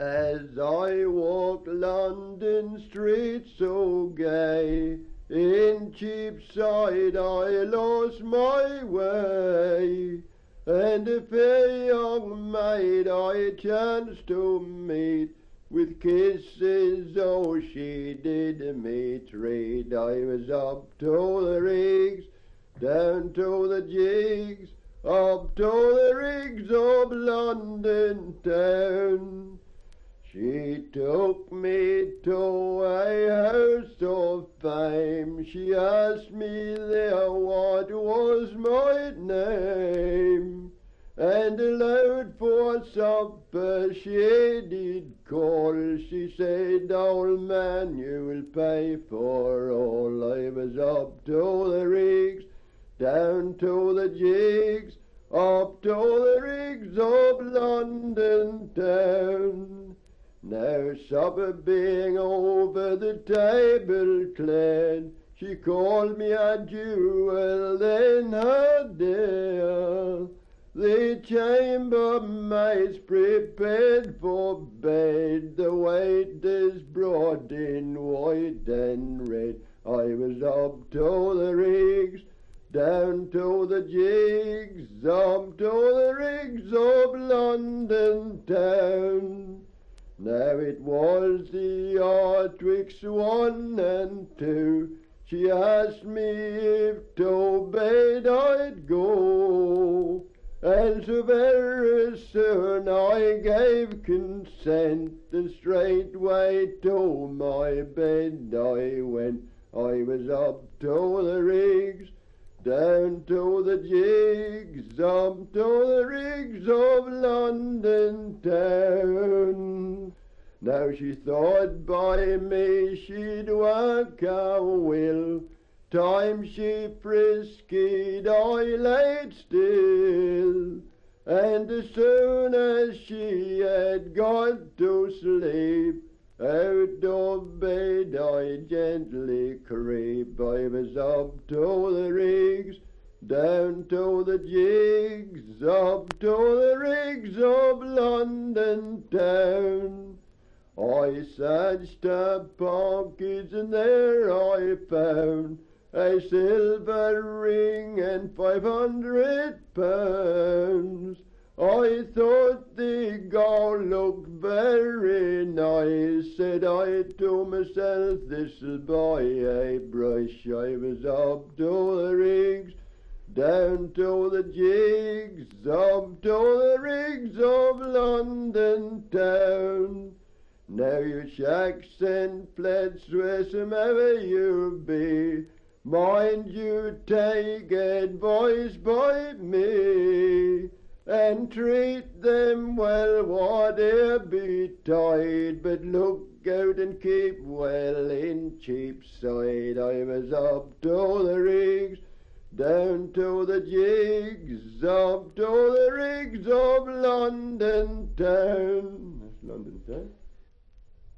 As I walk London streets so gay, in Cheapside I lost my way, and a fair young maid I chanced to meet, with kisses, oh, she did me treat. I was up to the rigs, down to the jigs, up to the rigs of London town. She took me to a house of fame. She asked me there what was my name, and aloud for supper she did call. She said, "Old man, you'll pay for all." I was up to the rigs, down to the jigs, up to the rigs of London town. Now supper being over, the table cleared, she called me a jewel, then her dear. The chambermaid's prepared for bed, the waiters brought in white and red. I was up to the rigs, down to the jigs, up to the rigs of London town. Now it was the hour 'twixt 1 and 2. She asked me if to bed I'd go, and so very soon I gave consent, and straightway to my bed I went. I was up to the rigs, down to the jigs, up to the rigs of London town. Now she thought by me she'd work a will. Time she frisked, I laid still, and as soon as she had got to sleep, out of bed I gently creep. I was up to the rigs, down to the jigs, up to the rigs of London town. I searched her pockets and there I found a silver ring and £500. I thought the gold looked very nice. Said I to myself, this'll buy a brush. I was up to the rigs, down to the jigs, up to the rigs of London town. Now you shacks and flats, wheresoever you be, mind you take advice by me, and treat them well, whate'er betide, but look out and keep well in Cheapside. I was up to the rigs, down to the jigs, up to the rigs of London town. That's London town.